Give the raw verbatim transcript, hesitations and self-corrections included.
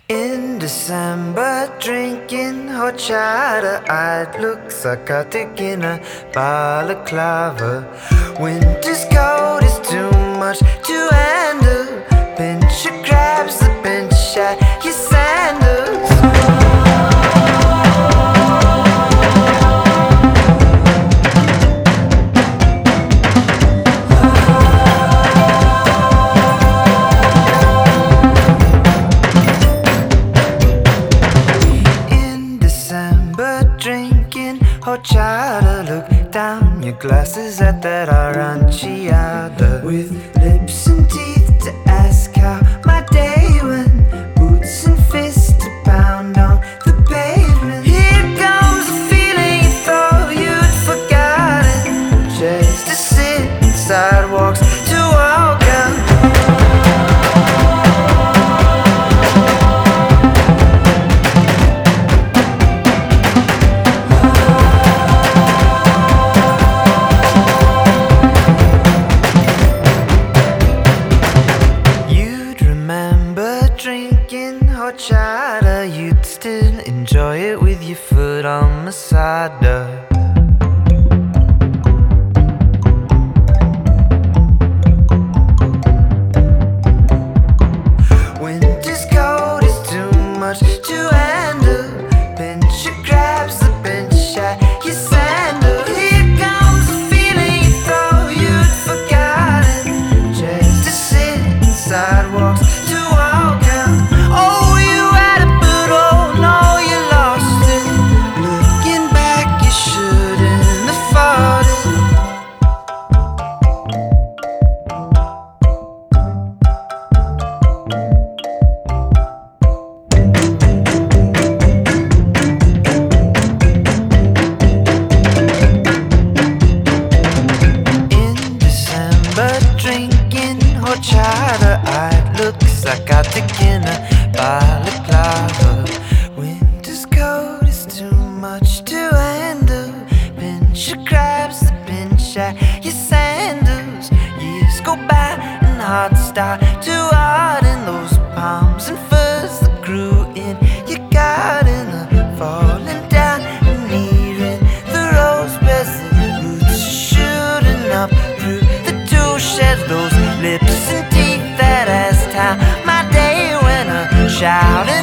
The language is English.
In December, drinking horchata, I'd look psychotic in a balaclava. Winter's cold is too much to handle. Pinch your crabs, the pinch at your sandals. Drinking horchata, look down your glasses at that aranciata. With lips and teeth to ask how my day went, boots and fists to pound on the pavement. Here comes a feeling you thought you'd forgotten, chairs to sit and sidewalks to walk on. Drinking horchata, you'd still enjoy it with your foot on Masada. Winter's cold is too much to handle. Pinch your crabs, the pinch at your sandal. Here comes a feeling you thought you'd forgotten, chairs to sit and sidewalks to walk. Oh, you had it, but oh no, you lost it. Looking back, you shouldn't have fought it. In December, drinking horchata, I'd look psychotic in a balaclava. Winter's cold is too much to handle. Pinch your crabs, the pinch at your sandals. Years go by and hearts start to harden. Those palms and furs that grew in your garden are falling down and nearing the rose beds. The roots shooting up through the two sheds. Those lips and teeth that as time my day when a shout